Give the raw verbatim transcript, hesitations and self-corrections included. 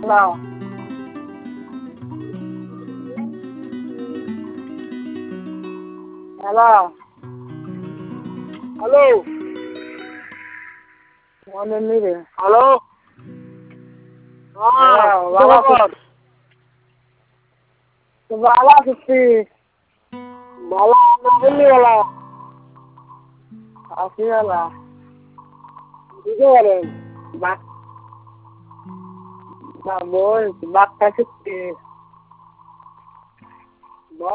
না। Hello hello মনে নেই রে। হ্যালো হ্যাঁ বাবা ভালো আছিস তুই? ভালো না বললি ভালো আছি ভালো। বুঝতে পারেন বাপ না বল বাপ খাচ্ছিস